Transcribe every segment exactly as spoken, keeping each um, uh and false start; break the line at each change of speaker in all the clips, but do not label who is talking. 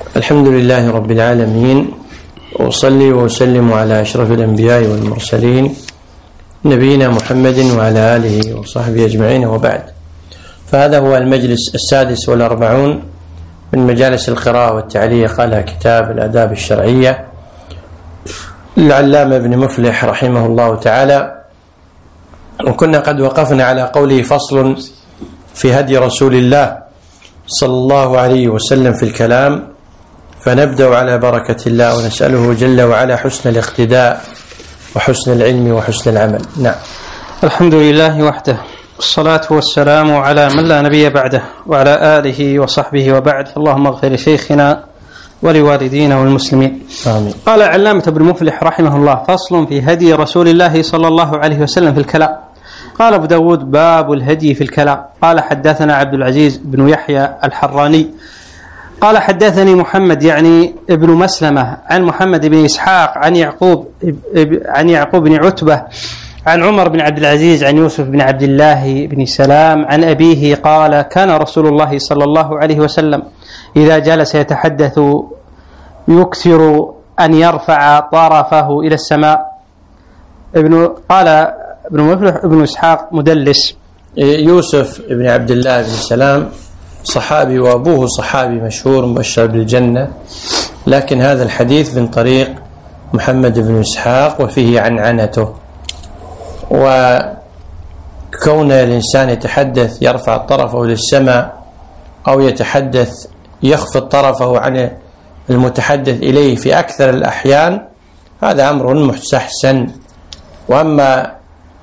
الحمد لله رب العالمين، وأصلي وأسلم على أشرف الأنبياء والمرسلين نبينا محمد وعلى آله وصحبه أجمعين، وبعد. فهذا هو المجلس السادس والأربعون من مجالس القراءة والتعليق على كتاب الآداب الشرعية للعلامة ابن مفلح رحمه الله تعالى. وكنا قد وقفنا على قوله: فصل في هدي رسول الله صلى الله عليه وسلم في الكلام. فنبدأ على بركة الله ونسأله جل وعلا حسن الاقتداء وحسن العلم وحسن العمل. نعم.
الحمد لله وحده، والصلاة والسلام على من لا نبي بعده، وعلى آله وصحبه وبعد. اللهم اغفر لشيخنا ولوالدينا والمسلمين، آمين. قال علامة ابن مفلح رحمه الله: فصل في هدي رسول الله صلى الله عليه وسلم في الكلام. قال أبو داود: باب الهدي في الكلام. قال: حدثنا عبد العزيز بن يحيى الحراني قال: حدثني محمد يعني ابن مسلمة عن محمد بن إسحاق عن يعقوب عن يعقوب بن عتبة عن عمر بن عبد العزيز عن يوسف بن عبد الله بن سلام عن أبيه قال: كان رسول الله صلى الله عليه وسلم إذا جلس يتحدث يكثر أن يرفع طرفه إلى السماء. ابن قال ابن مفلح ابن إسحاق مدلس.
يوسف بن عبد الله بن سلام صحابي، وأبوه صحابي مشهور مبشر بالجنة، لكن هذا الحديث من طريق محمد بن إسحاق وفيه عنعنته. وكون الإنسان يتحدث يرفع طرفه للسماء أو يتحدث يخفض طرفه عن المتحدث إليه في أكثر الأحيان هذا أمر مستحسن. وأما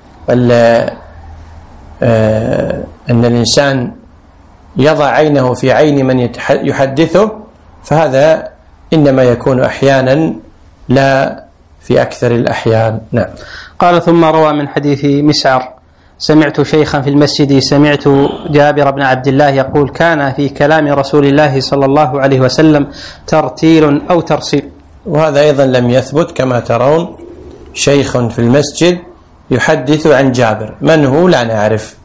أن الإنسان يضع عينه في عين من يحدثه فهذا إنما يكون أحيانا لا في أكثر الأحيان. نعم.
قال: ثم روى من حديث مسعر: سمعت شيخا في المسجد سمعت جابر بن عبد الله يقول: كان في كلام رسول الله صلى الله عليه وسلم ترتيل أو ترسيل.
وهذا أيضا لم يثبت كما ترون. شيخ في المسجد يحدث عن جابر، من هو لا نعرف.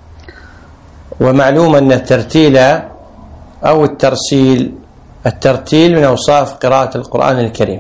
ومعلوم أن الترتيل أو الترسيل الترتيل من أوصاف قراءة القرآن الكريم.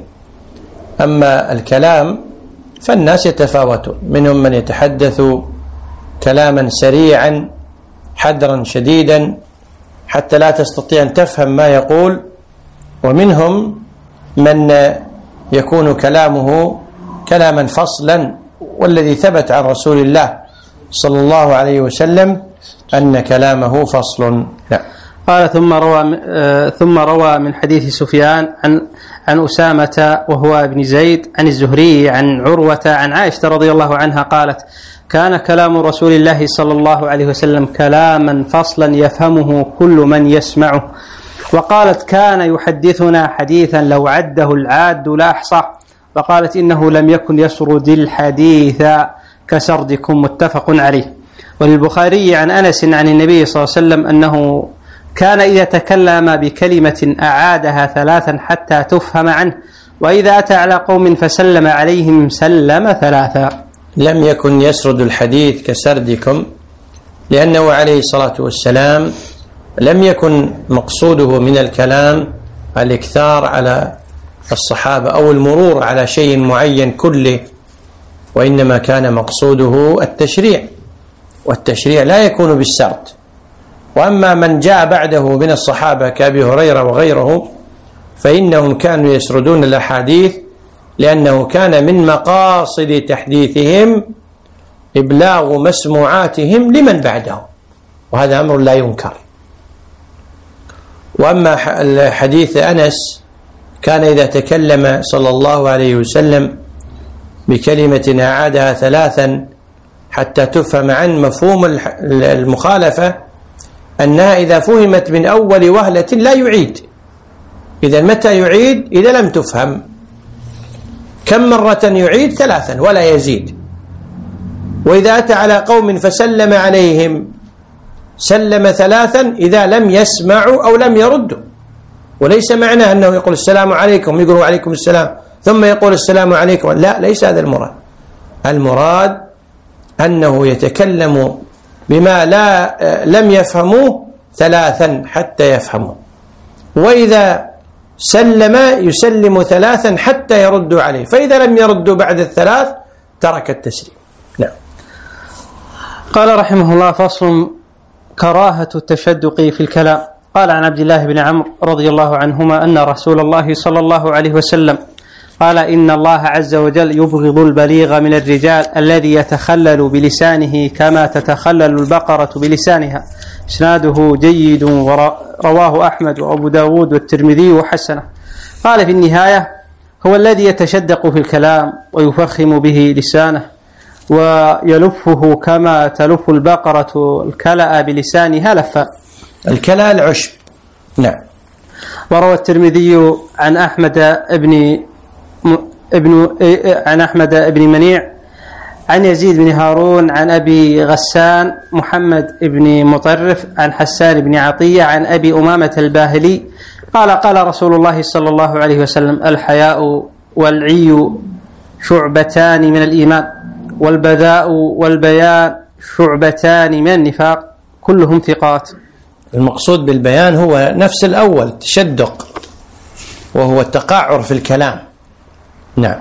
أما الكلام فالناس يتفاوتون، منهم من يتحدث كلاما سريعا حدرا شديدا حتى لا تستطيع أن تفهم ما يقول، ومنهم من يكون كلامه كلاما فصلا، والذي ثبت عن رسول الله صلى الله عليه وسلم أن كلامه فصل. لا.
قال: ثم روى ثم روى من حديث سفيان عن عن أسامة وهو ابن زيد عن الزهري عن عروة عن عائشة رضي الله عنها قالت: كان كلام رسول الله صلى الله عليه وسلم كلاما فصلا يفهمه كل من يسمعه. وقالت: كان يحدثنا حديثا لو عده العاد لا أحصاه. وقالت: إنه لم يكن يسرد الحديث كسردكم. متفق عليه. وللبخاري عن أنس عن النبي صلى الله عليه وسلم أنه كان إذا تكلم بكلمة أعادها ثلاثا حتى تفهم عنه، وإذا أتى على قوم فسلم عليهم سلم ثلاثا.
لم يكن يسرد الحديث كسردكم، لأنه عليه الصلاة والسلام لم يكن مقصوده من الكلام الإكثار على الصحابة أو المرور على شيء معين كله، وإنما كان مقصوده التشريع، والتشريع لا يكون بالسرد. وأما من جاء بعده من الصحابة كأبي هريرة وغيره فإنهم كانوا يسردون الأحاديث، لأنه كان من مقاصد تحديثهم إبلاغ مسموعاتهم لمن بعدهم، وهذا أمر لا ينكر. وأما حديث أنس كان إذا تكلم صلى الله عليه وسلم بكلمة أعادها ثلاثا حتى تفهم عن مفهوم المخالفة أنها إذا فهمت من أول وهلة لا يعيد. إذا متى يعيد؟ إذا لم تفهم. كم مرة يعيد؟ ثلاثا ولا يزيد. وإذا أتى على قوم فسلم عليهم سلم ثلاثا إذا لم يسمعوا أو لم يردوا. وليس معناه أنه يقول السلام عليكم يقول وعليكم السلام ثم يقول السلام عليكم، لا، ليس هذا المراد. المراد أنه يتكلم بما لا لم يفهموه ثلاثا حتى يفهموا. وإذا سلم يسلم ثلاثا حتى يردوا عليه، فإذا لم يردوا بعد الثلاث ترك التسليم. نعم.
قال رحمه الله: فصل: كراهة التشدق في الكلام. قال عن عبد الله بن عمرو رضي الله عنهما أن رسول الله صلى الله عليه وسلم قال: إن الله عز وجل يبغض البليغ من الرجال الذي يتخلل بلسانه كما تتخلل البقرة بلسانها. إسناده جيد ورواه أحمد وأبو داود والترمذي وحسنه. قال في النهاية: هو الذي يتشدق في الكلام ويفخم به لسانه ويلفه كما تلف البقرة الكلأ بلسانها لفا.
الكلأ العشب. نعم.
وروى الترمذي عن أحمد ابن ابن عن أحمد بن منيع عن يزيد بن هارون عن أبي غسان محمد بن مطرف عن حسان بن عطية عن أبي أمامة الباهلي قال: قال رسول الله صلى الله عليه وسلم: الحياء والعي شعبتان من الإيمان، والبذاء والبيان شعبتان من النفاق، كلهم ثقات.
المقصود بالبيان هو نفس الأول، التشدق، وهو التقعر في الكلام. نعم.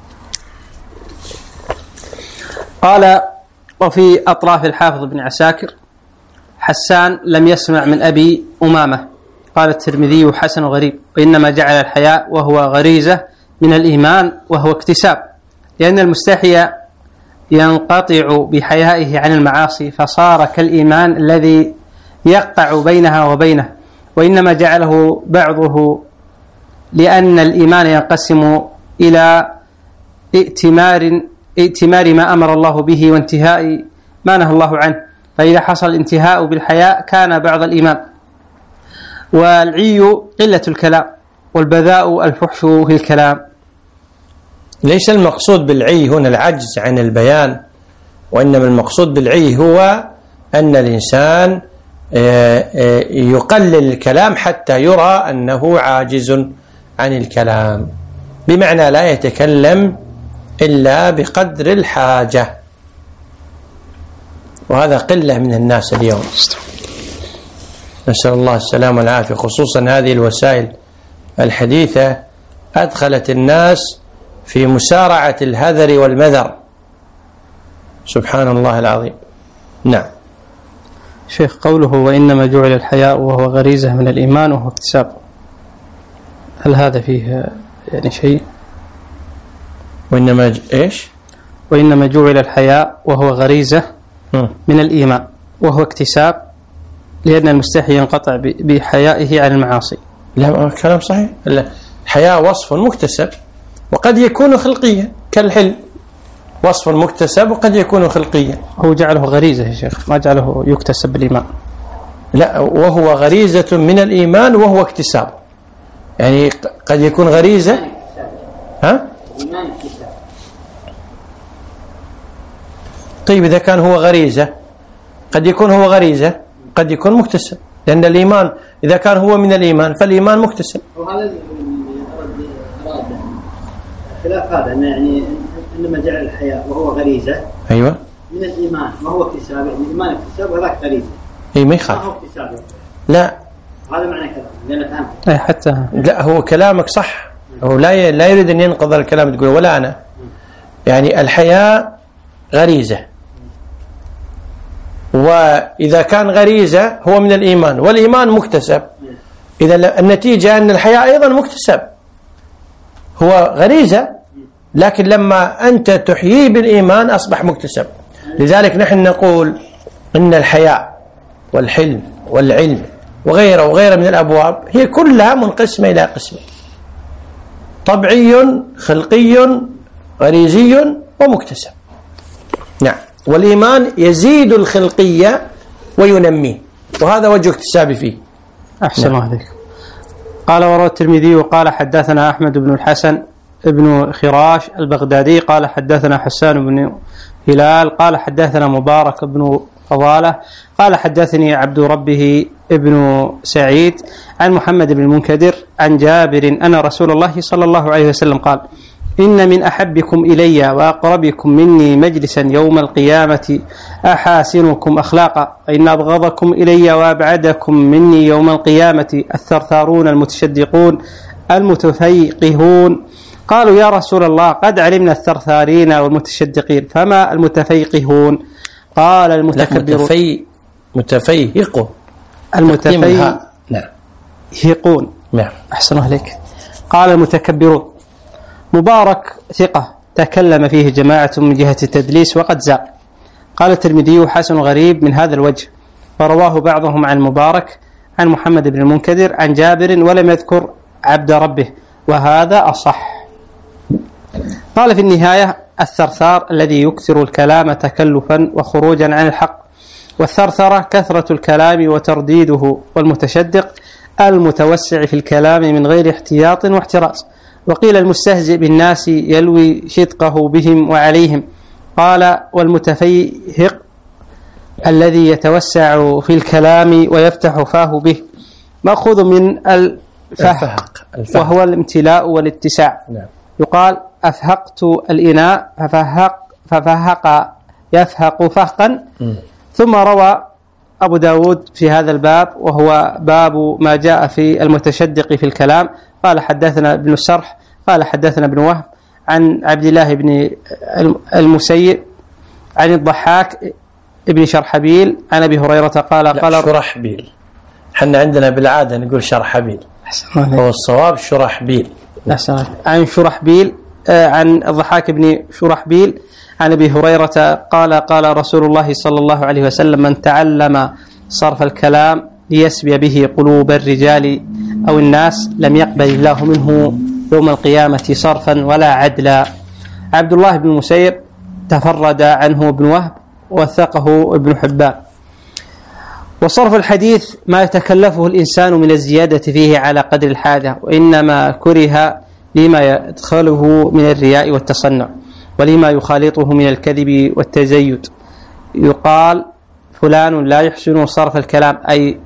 قال: وفي أطراف الحافظ بن عساكر: حسان لم يسمع من أبي أمامة. قال الترمذي: حسن غريب، وإنما جعل الحياء وهو غريزة من الإيمان وهو اكتساب، لأن المستحي ينقطع بحيائه عن المعاصي فصار كالإيمان الذي يقطع بينها وبينه، وإنما جعله بعضه لأن الإيمان ينقسم إلى ائتمار ائتمار ما أمر الله به وانتهاء ما نهى الله عنه، فإذا حصل الانتهاء بالحياء كان بعض الإيمان. والعي قلة الكلام، والبذاء الفحش في الكلام.
ليس المقصود بالعي هنا العجز عن البيان، وإنما المقصود بالعي هو أن الإنسان يقلل الكلام حتى يرى أنه عاجز عن الكلام، بمعنى لا يتكلم إلا بقدر الحاجة، وهذا قلة من الناس اليوم، نسأل الله السلامة والعافية. خصوصا هذه الوسائل الحديثة أدخلت الناس في مسارعة الهذر والمذر، سبحان الله العظيم. نعم.
شيخ، قوله: وإنما جعل الحياء وهو غريزة من الإيمان وهو اكتساب، هل هذا فيه يعني شيء؟
وإنما ج... إيش؟
وإنما جعل الحياء وهو غريزة م. من الإيمان وهو اكتساب، لأن المستحي ينقطع بحيائه عن المعاصي.
لا، كلام صحيح. الحياء وصف مكتسب وقد يكون خلقيا كالحلم، وصف مكتسب وقد يكون خلقيا.
هو جعله غريزة يا شيخ، ما جعله يكتسب بالإيمان.
لا، وهو غريزة من الإيمان وهو اكتساب، يعني قد يكون غريزة. ها؟ طيب إذا كان هو غريزة قد يكون هو غريزة قد يكون مكتسب، لأن الإيمان إذا كان هو من الإيمان فالإيمان مكتسب.
وهذا خلاف هذا، يعني إنما جعل الحياء وهو غريزة
أيوة
من الإيمان ما هو اكتساب، يعني الإيمان اكتساب وذاك غريزة.
أي ما يخالف.
ما هو اكتساب.
لا،
هذا معنى كلام لأن فهمت.
أي حتى
لا، هو كلامك صح، هو لا لا يريد أن ينقض الكلام تقول ولا أنا، يعني الحياء غريزة، وإذا كان غريزة هو من الإيمان، والإيمان مكتسب، إذا النتيجة أن الحياء أيضا مكتسب، هو غريزة لكن لما أنت تحييه بالإيمان أصبح مكتسب. لذلك نحن نقول إن الحياء والحلم والعلم وغيره وغيره من الأبواب هي كلها منقسمة إلى قسمين: طبيعي، خلقي، غريزي، ومكتسب. نعم. والإيمان يزيد الخلقية وينميه، وهذا وجه اكتسابي فيه.
أحسن الله عليك. قال: وروى الترمذي وقال حدثنا أحمد بن الحسن ابن خراش البغدادي قال حدثنا حسان بن هلال قال حدثنا مبارك بن فضالة قال حدثني عبد ربه ابن سعيد عن محمد بن المنكدر عن جابر أن رسول الله صلى الله عليه وسلم قال: إن من أحبكم إلي وأقربكم مني مجلسا يوم القيامة أحاسنكم أخلاقا، وإن أبغضكم إلي وأبعدكم مني يوم القيامة الثرثارون المتشدقون المتفيقهون. قالوا يا رسول الله قد علمنا الثرثارين والمتشدقين فما المتفيقهون؟ قال المتكبرون.
متفي متفيهق
المتفيهقون.
نعم.
أحسن عليك. قال المتكبرون. مبارك ثقة تكلم فيه جماعة من جهة التدليس وقد زال. قال الترمذي حسن غريب من هذا الوجه، ورواه بعضهم عن مبارك عن محمد بن المنكدر عن جابر ولم يذكر عبد ربه، وهذا أصح. قال في النهاية الثرثار الذي يكثر الكلام تكلفا وخروجا عن الحق، والثرثرة كثرة الكلام وترديده، والمتشدق المتوسع في الكلام من غير احتياط واحتراز. وقيل المستهزئ بالناس يلوي شدقه بهم وعليهم. قال والمتفيهق الذي يتوسع في الكلام ويفتح فاه به، مأخوذ من الفهق وهو الامتلاء والاتساع.
نعم.
يقال أفهقت الإناء ففهق ففهق يفهق فهقا. م. ثم روى أبو داود في هذا الباب، وهو باب ما جاء في المتشدق في الكلام. قال حدثنا ابن السرح قال حدثنا ابن وهب عن عبد الله بن المسيب عن الضحاك ابن شرحبيل عن أبي هريرة قال قال
شرحبيل. حنا عندنا بالعادة نقول شرحبيل، هو الصواب شرحبيل.
عن شرحبيل عن الضحاك بن شرحبيل عن أبي هريرة قال قال رسول الله صلى الله عليه وسلم من تعلم صرف الكلام ليسبي به قلوب الرجال أو الناس لم يقبل الله منه يوم القيامة صرفا ولا عدلا. عبد الله بن المسيب تفرد عنه ابن وهب وثقه ابن حبان. وصرف الحديث ما يتكلفه الإنسان من الزيادة فيه على قدر الحاجة، وإنما كره لما يدخله من الرياء والتصنع، ولما يخالطه من الكذب والتزيد. يقال فلان لا يحسن صرف الكلام، أي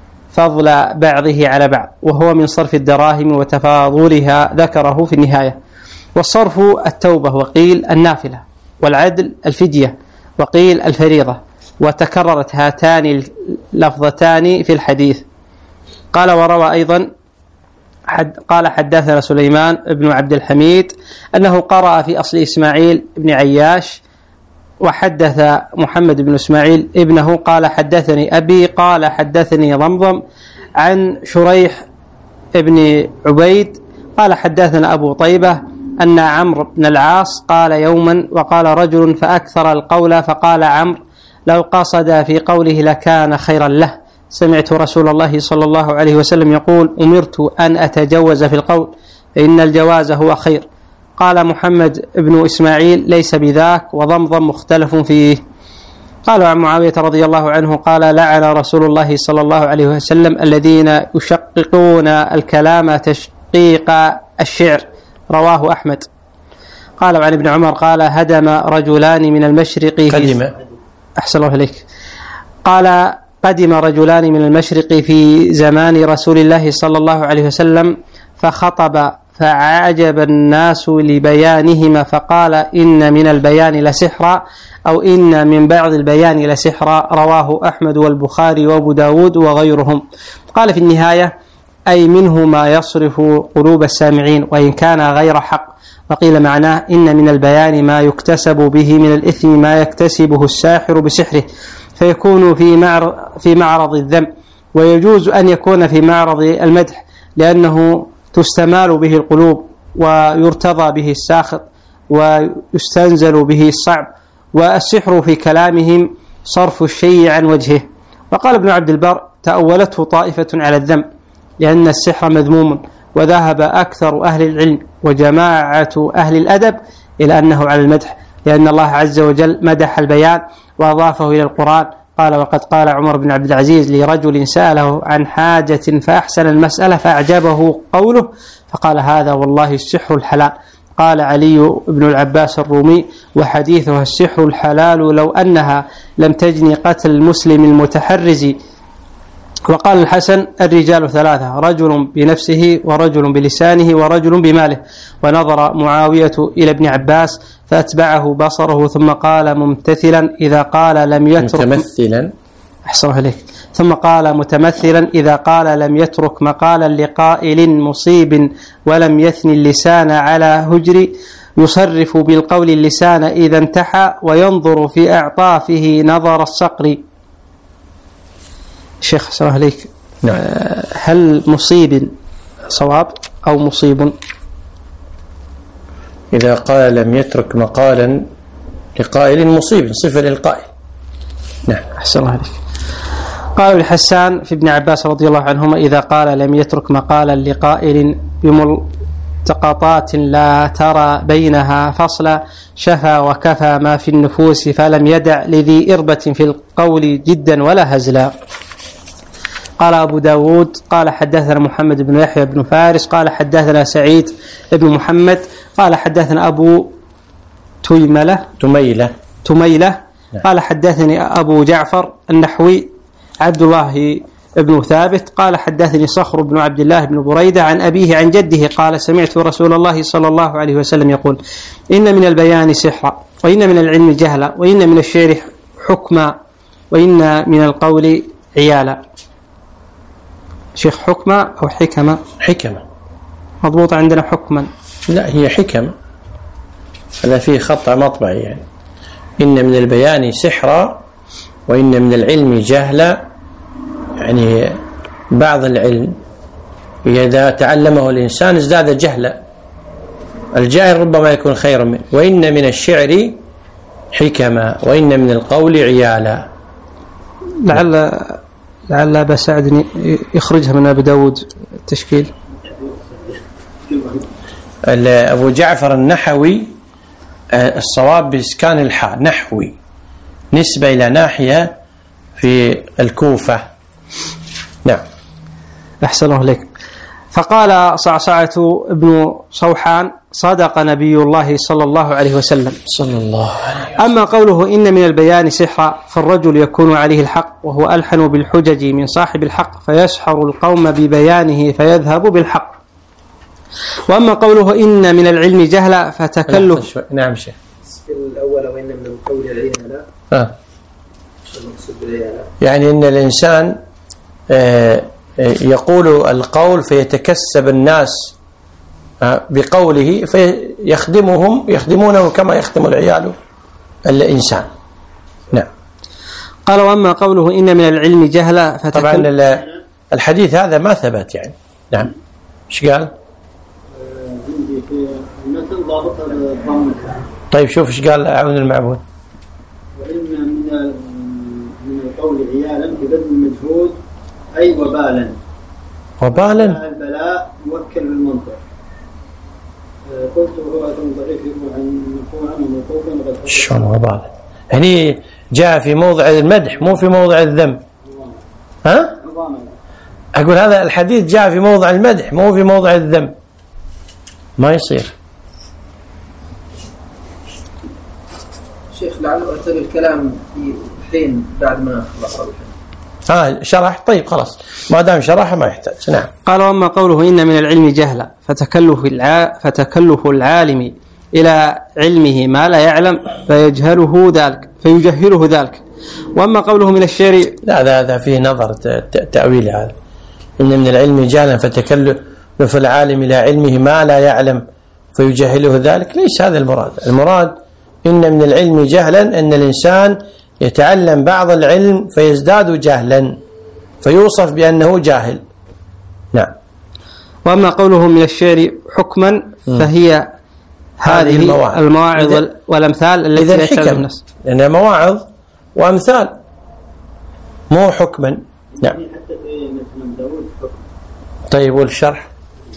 فضل بعضه على بعض، وهو من صرف الدراهم وتفاضلها، ذكره في النهاية. والصرف التوبة، وقيل النافلة، والعدل الفدية، وقيل الفريضة، وتكررت هاتان اللفظتان في الحديث. قال وروى أيضا حد قال حدثنا سليمان بن عبد الحميد أنه قرأ في أصل إسماعيل بن عياش، وحدث محمد بن إسماعيل ابنه قال حدثني أبي قال حدثني ضمضم عن شريح بن عبيد قال حدثنا أبو طيبة أن عمرو بن العاص قال يوما وقال رجل فأكثر القول فقال عمرو لو قصد في قوله لكان خيرا له، سمعت رسول الله صلى الله عليه وسلم يقول أمرت أن أتجوز في القول فإن الجواز هو خير. قال محمد بن إسماعيل ليس بذاك، وضمضم مختلف فيه. قال عن معاوية رضي الله عنه قال لعن رسول الله صلى الله عليه وسلم الذين يشققون الكلام تشقيق الشعر، رواه أحمد. قال عن ابن عمر قال هدم رجلان من المشرق
قدم
أحسن الله إليك قال قدم رجلان من المشرق في زمان رسول الله صلى الله عليه وسلم فخطب فعجب الناس لبيانهما فقال إن من البيان لسحرا أو إن من بعض البيان لسحرا، رواه أحمد والبخاري وأبو داود وغيرهم. قال في النهاية أي منه ما يصرف قلوب السامعين وإن كان غير حق. وقيل معناه إن من البيان ما يكتسب به من الإثم ما يكتسبه الساحر بسحره فيكون في معرض, في معرض الذم، ويجوز أن يكون في معرض المدح لأنه تستمال به القلوب ويرتضى به الساخط ويستنزل به الصعب. والسحر في كلامهم صرف الشيء عن وجهه. وقال ابن عبد البر تأولته طائفة على الذم لأن السحر مذموم، وذهب أكثر أهل العلم وجماعة أهل الأدب إلى أنه على المدح لأن الله عز وجل مدح البيان وأضافه إلى القرآن. قال وقد قال عمر بن عبد العزيز لرجل سأله عن حاجة فأحسن المسألة فأعجبه قوله فقال هذا والله السحر الحلال. قال علي بن العباس الرومي وحديثها السحر الحلال لو أنها لم تجني قتل المسلم المتحرز. وقال الحسن الرجال ثلاثة رجل بنفسه ورجل بلسانه ورجل بماله. ونظر معاوية إلى ابن عباس فأتبعه بصره ثم قال ممتثلا إذا قال لم يترك
متمثلا
أحسن عليك ثم قال متمثلا: إذا قال لم يترك مقالا لقائل مصيب ولم يثني اللسان على هجر، يصرف بالقول اللسان إذا انتحى، وينظر في أعطافه نظر الصقر. شيخ سمح عليك،
نعم.
هل مصيب صواب أو مصيب؟
إذا قال لم يترك مقالا لقائل مصيب، صفة للقائل. نعم.
أحسن الله عليك. قال الحسان في ابن عباس رضي الله عنهما: إذا قال لم يترك مقالا لقائل بملتقطات لا ترى بينها فصلا، شفى وكفى ما في النفوس، فلم يدع لذي إربة في القول جدا ولا هزلا. قال أبو داود: قال حدثنا محمد بن يحيى بن فارس قال حدثنا سعيد بن محمد قال حدثنا أبو تيملة
تميلة
تميلة قال حدثني أبو جعفر النحوي عبد الله بن ثابت قال حدثني صخر بن عبد الله بن بريدة عن أبيه عن جده قال: سمعت رسول الله صلى الله عليه وسلم يقول: إن من البيان سحرا، وإن من العلم جهلا، وإن من الشعر حكما، وإن من القول عيالا. شيخ حكمة أو حكمة؟
حكمة
مضبوط عندنا حكما.
لا، هي حكمة، هذا فيه خطأ مطبعي. يعني إن من البيان سحرا وإن من العلم جهلا، يعني بعض العلم إذا تعلمه الإنسان ازداد جهلا، الجاهل ربما يكون خيرا منه. وإن من الشعر حكمة وإن من القول عيالا.
لعل لعل أبا سعد يخرجها من أبي داود التشكيل.
أبو جعفر النحوي الصواب بإسكان الحاء، نحوي، نسبة إلى ناحية في الكوفة. نعم.
أحسن الله عليك. فقال صعصعة بن صوحان: صدق نبي الله صلى الله عليه وسلم
صلى الله عليه وسلم.
أما قوله إن من البيان سحرا، فالرجل يكون عليه الحق وهو ألحن بالحجج من صاحب الحق، فيسحر القوم ببيانه فيذهب بالحق. وأما قوله إن من العلم جهلا فتكلف.
نعم شيخ.
الأول وإن من القول عيالا.
آه. يعني إن الإنسان يقول القول فيتكسب الناس بقوله فيخدمهم يخدمونه كما يخدم العيال الإنسان. نعم.
قال: وأما قوله إن من العلم جهلا فتكلف.
طبعا الحديث هذا ما ثبت يعني. نعم. ايش قال؟
عندي في المثل ضابط الضم.
طيب شوف ايش قال أعون المعبود.
وإن من من القول عيالا ببذل المجهود أي وبالا.
وبالا.
البلاء موكل بالمنطق. قلت هو أثم ضعيف يروى عن مرفوعا وموقوفا.
شلون وبالا؟ هني جاء في موضع المدح مو في موضع الذم. ها؟ أقول هذا الحديث جاء في موضع المدح مو في موضع الذم، ما يصير.
شيخ لعله أتى الكلام في حين بعد ما خلص الحين.
آه شرح. طيب خلاص، ما دام شرح ما يحتاج. نعم.
قال: وأما قوله إن من العلم جهلا فتكلف الع... فتكلف العالم إلى علمه ما لا يعلم فيجهله ذلك فيجهله ذلك. وأما قوله من الشعر،
لا هذا فيه نظر تأويل. هذا إن من العلم جهلا فتكلف العالم إلى علمه ما لا يعلم فيجهله ذلك، ليس هذا المراد. المراد إن من العلم جهلا أن الإنسان يتعلم بعض العلم فيزداد جهلا فيوصف بأنه جاهل. نعم.
وأما قوله من الشعر حكما فهي هذه المواعظ, المواعظ والأمثال التي يتعلم الناس،
لأنها مواعظ وأمثال مو حكما. نعم. طيب والشرح؟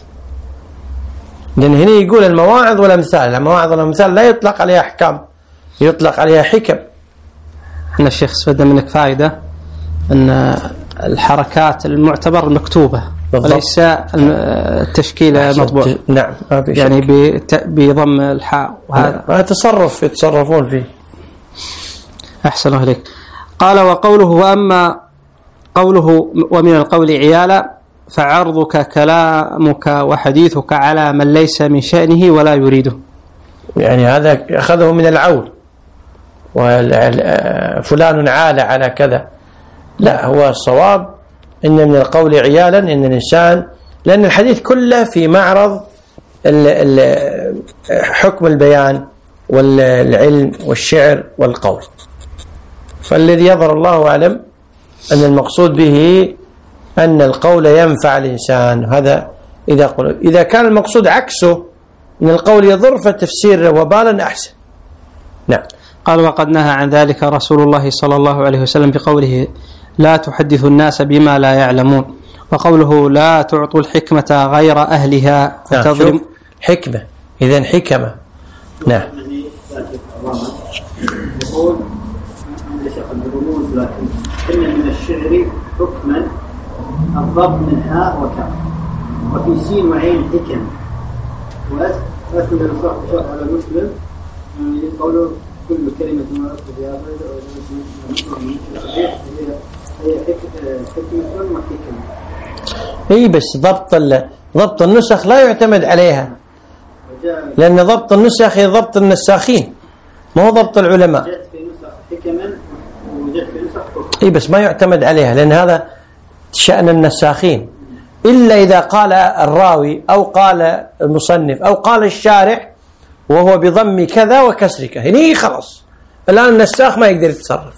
لأن هنا يقول المواعظ والأمثال، المواعظ والأمثال لا يطلق عليها أحكام، يطلق عليها حكم.
احنا الشيخ استفدنا منك فائدة أن الحركات المعتبر مكتوبة وليس التشكيل مطبوع.
نعم. ما في
يعني بضم الحاء، وهذا
ما تصرف يتصرفون فيه.
أحسن الله عليك. قال: وقوله وأما قوله ومن القول عيالا فعرضك كلامك وحديثك على من ليس من شأنه ولا يريده.
يعني هذا أخذه من العول، وفلان عال على كذا، لا، هو الصواب إن من القول عيالا إن الإنسان، لأن الحديث كله في معرض ال ال حكم البيان والعلم والشعر والقول، فالذي يظهر الله أعلم أن المقصود به أن القول ينفع الإنسان. هذا إذا قل إذا كان المقصود عكسه أن القول يضر فالتفسير وبالا أحسن. نعم.
قال وقد نهى عن ذلك رسول الله صلى الله عليه وسلم بقوله لا تحدث الناس بما لا يعلمون، وقوله لا تعطوا الحكمة غير أهلها فتظلم.
حكمة إذن حكمة. نعم.
يقول لكن إن من الشعر حكما الضرب من هاء وكاف وفي سين وعين حكم، وأثنى النصح شرح على مسلم يقول كل كلمة ما أردت بها هي حكمة وحكمة.
إيه بس ضبط ضبط النسخ لا يعتمد عليها، لأن ضبط النسخ هي ضبط النساخين، ما هو ضبط العلماء.
جاءت في نسخ حكما وجاءت في نسخ حكم.
إيه بس ما يعتمد عليها، لأن هذا شأن النساخين، إلا إذا قال الراوي أو قال المصنف أو قال الشارح وهو بضم كذا وكسر كذا، هني خلاص الآن النساخ ما يقدر يتصرف.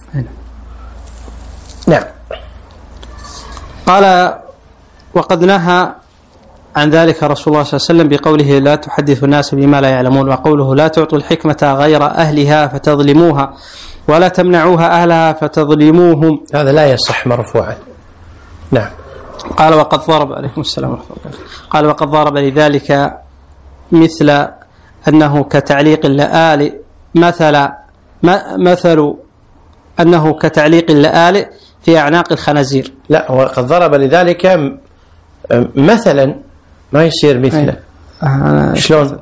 نعم.
قال وقد نهى عن ذلك رسول الله صلى الله عليه وسلم بقوله لا تحدث الناس بما لا يعلمون، وقوله لا تعطوا الحكمة غير أهلها فتظلموها ولا تمنعوها أهلها فتظلموهم.
هذا لا يصح مرفوعا. نعم.
قال وقد ضرب عليكم السلام ورحمة الله. قال وقد ضرب لذلك مثل أنه كتعليق اللآلئ مثل مثل أنه كتعليق اللآلئ في أعناق الخنازير.
لا، وقد ضرب لذلك مثلا، ما يصير مثله.
آه
شلون؟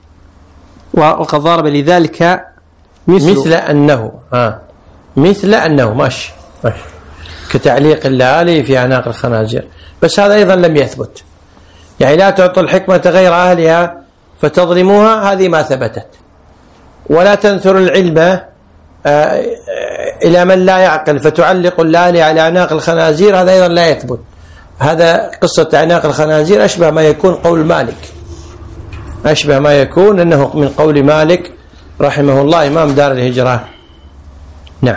وقد ضرب لذلك مثل,
مثل أنه آه. مثل أنه ماشي ماشي كتعليق اللآلئ في أعناق الخنازير، بس هذا أيضا لم يثبت. يعني لا تعطوا الحكمة غير أهلها فتظلموها، هذه ما ثبتت. ولا تنثر العلم آه إلى من لا يعقل فتعلق اللآلئ على أعناق الخنازير، هذا أيضا لا يثبت. هذا قصة أعناق الخنازير أشبه ما يكون قول مالك، أشبه ما يكون أنه من قول مالك رحمه الله إمام دار الهجرة. نعم.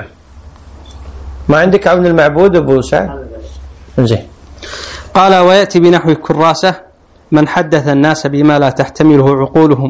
ما عندك عون المعبود أبو سعد؟ زين.
قال ويأتي بنحو الكراسة من حدث الناس بما لا تحتمله عقولهم.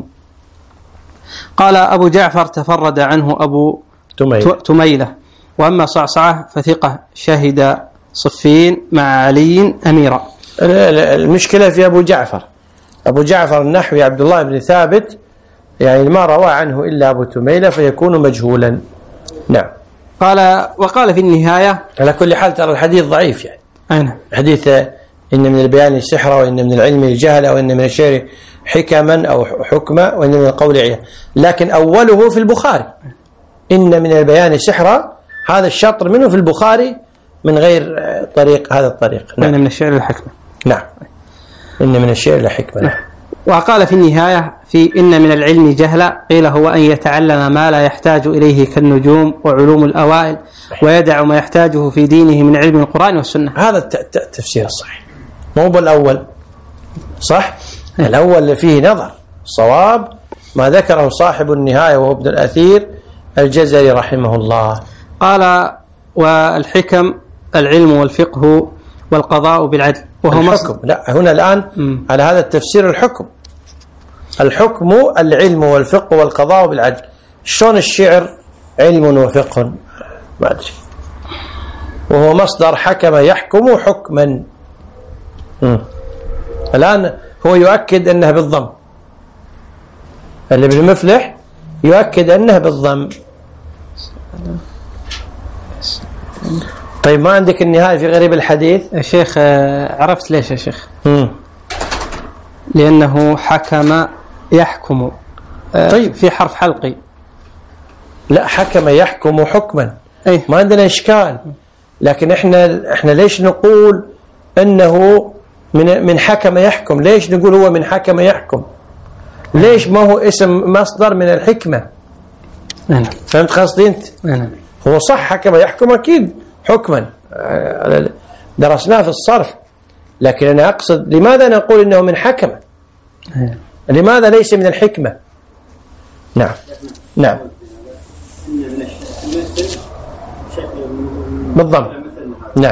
قال أبو جعفر تفرد عنه أبو
تميلة,
تميلة وأما صعصعة فثقة شهد صفين مع علي أميرا.
المشكلة في أبو جعفر أبو جعفر النحوي عبد الله بن ثابت، يعني ما روى عنه إلا أبو تميلة فيكون مجهولا. نعم.
قال وقال في النهاية
على كل حال ترى الحديث ضعيف، يعني
أين
حديث إن من البيان السحر وإن من العلم الجهل وإن من الشعر حكما أو حكمة وإن من القول عيا، لكن أوله في البخاري إن من البيان السحر، هذا الشطر منه في البخاري من غير طريق هذا الطريق.
نعم. إن من الشعر الحكمة.
نعم. إن من الشعر الحكمة. نعم.
وقال في النهاية في إن من العلم جهلا قيل هو أن يتعلم ما لا يحتاج إليه كالنجوم وعلوم الأوائل ويدع ما يحتاجه في دينه من علم القرآن والسنة.
هذا التفسير الصحيح، مو بالأول صح؟ الأول فيه نظر. صواب ما ذكره صاحب النهاية وهو ابن الأثير الجزري رحمه الله.
قال والحكم العلم والفقه والقضاء بالعدل وهو
الحكم. لا هنا الآن م. على هذا التفسير الحكم الحكم العلم والفقه والقضاء بالعدل. شلون الشعر علم وفقه؟ ما أدري. وهو مصدر حكم يحكم حكما. م. الآن هو يؤكد أنه بالضم، اللي ابن مفلح يؤكد أنه بالضم. طيب ما عندك النهاية في غريب الحديث
يا شيخ؟ عرفت ليش يا شيخ؟
مم.
لأنه حكم يحكم. طيب في حرف حلقي.
لا، حكم يحكم حكما.
أيه؟
ما عندنا إشكال، لكن إحنا إحنا ليش نقول أنه من من حكم يحكم؟ ليش نقول هو من حكم يحكم؟ ليش ما هو اسم مصدر من الحكمة؟
نعم.
فهمت قصدي أنت؟
نعم.
هو صح حكم يحكم أكيد حكما، درسناه في الصرف، لكن أنا أقصد لماذا نقول إنه من حكمة؟ لماذا ليس من الحكمة؟ نعم نعم بالضبط. نعم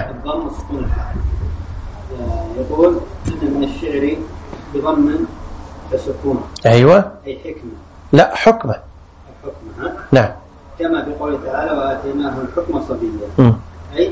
يقول إن من الشعر بضم فسكون.
أيوة.
أي حكمة.
لا حكمة.
حكمة.
نعم.
كما في قوله تعالى وآتيناه الحكم صبيا. أي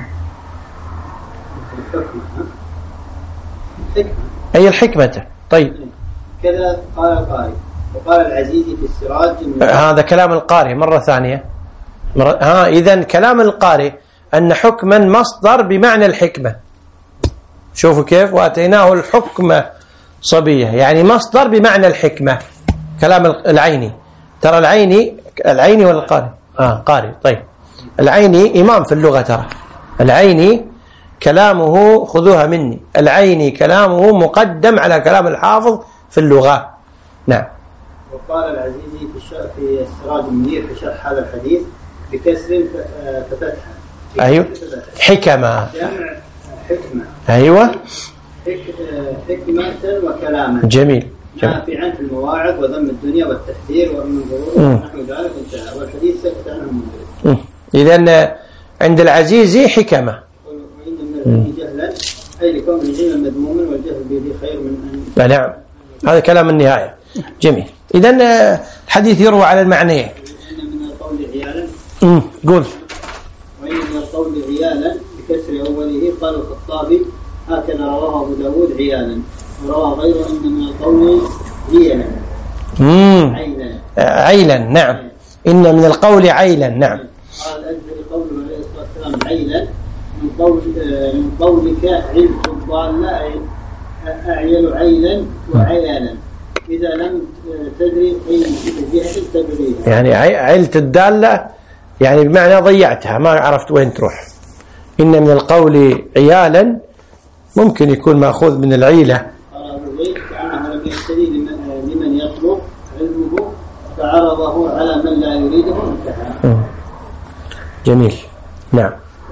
الحكمة. حكمة.
أي الحكمة. طيب.
كذا قال القارئ وقال العزيزي في السراج.
هذا كلام القارئ مرة ثانية. مرة... ها إذن كلام القارئ أن حكما مصدر بمعنى الحكمة. شوفوا كيف وآتيناه الحكم صبية، يعني مصدر بمعنى الحكمة. كلام العيني. ترى العيني العيني ولا القارئ؟ آه قارئ. طيب العيني إمام في اللغة. ترى العيني كلامه خذوها مني، العيني كلامه مقدم على كلام الحافظ في اللغة. نعم.
وقال العزيزي في في السراج المنير في شرح هذا الحديث بكسر ففتحة.
أيوه حكمة.
جمع حكمة.
أيوه
حكمة وكلاما.
جميل.
نافعا في المواعظ وذم الدنيا والتحذير ومن ظهور نحو ذلك انتهى والحديث سكت عنه منذ.
إذن عند العزيزي حكمة.
وإن من العلم جهلا أي لكون العلم مذموما والجهل به خير من أن.
نعم هذا كلام النهاية. جميل. إذن الحديث يروى على المعنيين.
وإن من القول عيالا.
امم قول.
وإن من القول عيالا بكسر أوله قال الخطابي هكذا رواه أبو داود عيالا وروى غيره إن من القول عيالا.
امم
عيلا.
عيلا. نعم. إن من القول عيلا. نعم.
قال أجل قوله عليه الصلاة والسلام عيلا من قول من قولك علت الضالة أعيل عيلا وعيالا إذا لم تدري أي جهة تبريها.
يعني عيلت الدالة يعني بمعنى ضيعتها ما عرفت وين تروح. إن من القول عيالا ممكن يكون مأخوذ من العيلة.
قال أبو زيد كأنه لم يهتدي لمن يطلب علمه فعرضه على من لا يريده انتهى.
جميل. نعم.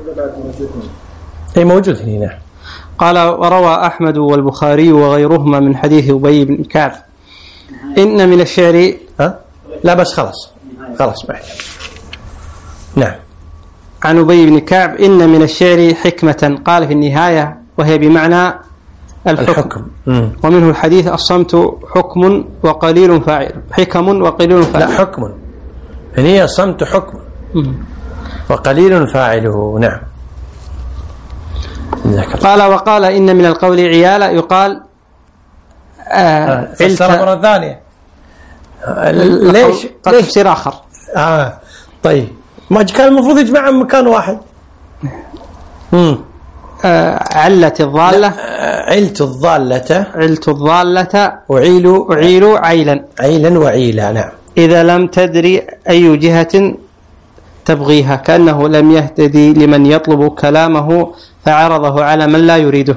أي موجود هنا.
قال وروى أحمد والبخاري وغيرهما من حديث أبي بن كعب إن من الشعر.
ها؟ لا بس خلاص خلاص معي. نعم.
عن أبي بن كعب إن من الشعر حكمة قال في النهاية وهي بمعنى الحكم, الحكم. ومنه الحديث الصمت حكم وقليل فاعل. حكم وقليل فاعل.
لا حكم هي الصمت حكم مم. وقليل فاعله. نعم.
قال وقال إن من القول عيالا يقال
آه فسر مرة ثانية. آه ليش
قد تفسير آخر.
آه طيب ما كان المفروض يجمعهم مكان واحد.
امم آه علة الضالة.
آه علت الضالة.
علت الضالة
أعيل
أعيل عيلا.
عيلا وعيلا. نعم.
إذا لم تدري أي جهة تبغيها كأنه لم يهتدي لمن يطلب كلامه فعرضه على من لا يريده.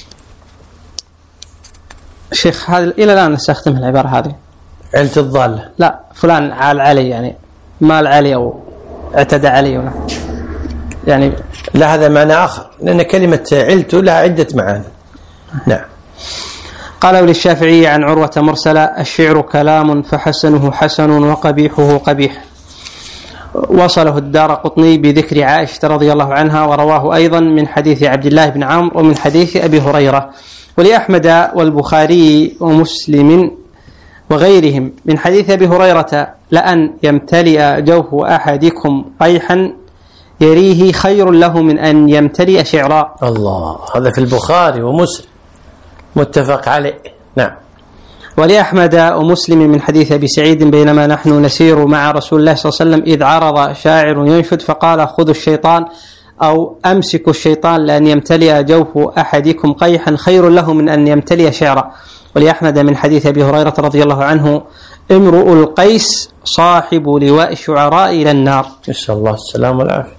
شيخ هذا إلى الآن نستخدم العبارة هذه.
علت الضالة.
لا فلان عال علي يعني مال علي أو اعتدى علي ولا يعني.
لا هذا معنى آخر لأن كلمة علت لها عدة معاني. نعم.
قالوا للشافعي عن عروة مرسلة الشعر كلام فحسنه حسن وقبيحه قبيح. وصله الدار قطني بذكر عائشة رضي الله عنها ورواه أيضا من حديث عبد الله بن عمرو ومن حديث أبي هريرة ولأحمد والبخاري ومسلم وغيرهم من حديث أبي هريرة لأن يمتلئ جوف أحدكم قيحا يريه خير له من أن يمتلئ شعرا. الله.
هذا في البخاري ومسلم متفق عليه. نعم.
ولأحمد ومسلم من حديث أبي سعيد بينما نحن نسير مع رسول الله صلى الله عليه وسلم إذ عرض شاعر ينشد فقال خذوا الشيطان أو أمسكوا الشيطان لأن يمتلئ جوف أحدكم قيحا خير له من أن يمتلئ شعرا. ولأحمد من حديث أبي هريرة رضي الله عنه امرؤ القيس صاحب لواء الشعراء إلى النار.
نسأل الله السلام والعافية.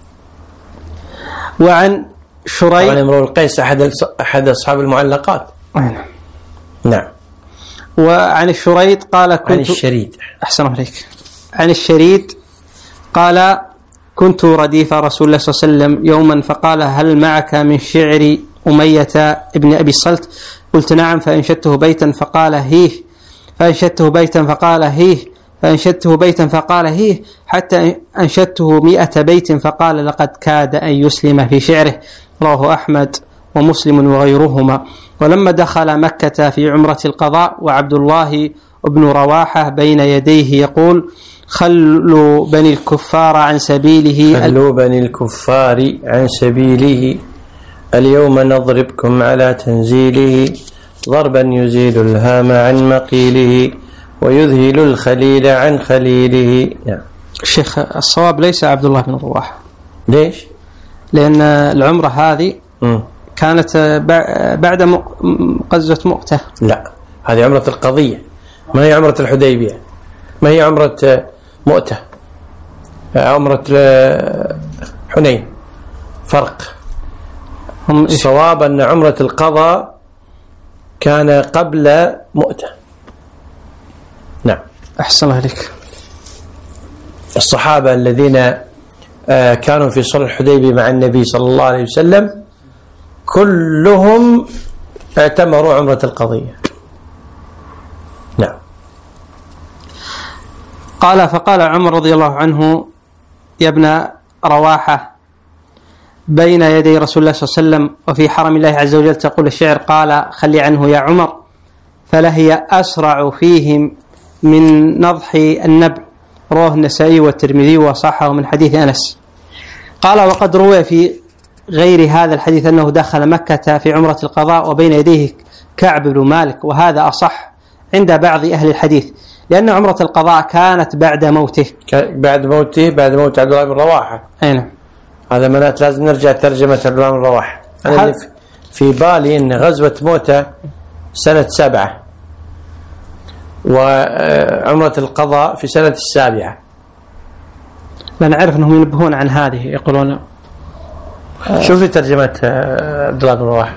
وعن شريح.
طبعا امرؤ القيس أحد أحد أصحاب المعلقات. نعم.
وعن الشريط قال كنت
عن الشريد.
أحسن عليك. عن الشريد قال كنت رديف رسول الله صلى الله عليه وسلم يوما فقال هل معك من شعر أمية ابن أبي الصلت؟ قلت نعم، فأنشدته بيتا فقال هيه، فأنشدته بيتا فقال هيه، فأنشدته بيتا فقال هيه، حتى أنشدته مئة بيت فقال لقد كاد أن يسلم في شعره. رواه أحمد ومسلم وغيرهما. ولما دخل مكة في عمرة القضاء وعبد الله بن رواحة بين يديه يقول خلوا بني الكفار عن سبيله
خلوا بني الكفار عن سبيله اليوم نضربكم على تنزيله ضربا يزيل الهام عن مقيله ويذهل الخليل عن خليله. يعني.
الشيخ الصواب ليس عبد الله بن رواحة.
ليش؟
لأن العمرة هذه م. كانت بعد غزوة مؤتة.
لا، هذه عمرة القضية، ما هي عمرة الحديبية، ما هي عمرة مؤتة، عمرة حنين، فرق. الصواب أن عمرة القضاء كان قبل مؤتة. نعم.
أحسن عليك.
الصحابة الذين كانوا في صلح الحديبية مع النبي صلى الله عليه وسلم كلهم اعتمروا عمرة القضية. نعم.
قال فقال عمر رضي الله عنه يا ابن رواحة بين يدي رسول الله صلى الله عليه وسلم وفي حرم الله عز وجل تقول الشعر قال خلي عنه يا عمر فلهي أسرع فيهم من نضح النبع. رواه النسائي والترمذي وصححه من حديث أنس. قال وقد روى في غير هذا الحديث أنه دخل مكة في عمرة القضاء وبين يديه كعب بن مالك، وهذا أصح عند بعض أهل الحديث لأن عمرة القضاء كانت بعد موته
بعد موته بعد موت عبد الله بن رواحة.
أين
هذا منات لازم نرجع ترجمة عبد الله بن رواحة. أنا في بالي أن غزوة موته سنة سبعة وعمرة القضاء في سنة السابعة.
لا نعرف أنهم ينبهون عن هذه يقولون.
شوف في ترجمة عبد الله بن رواحة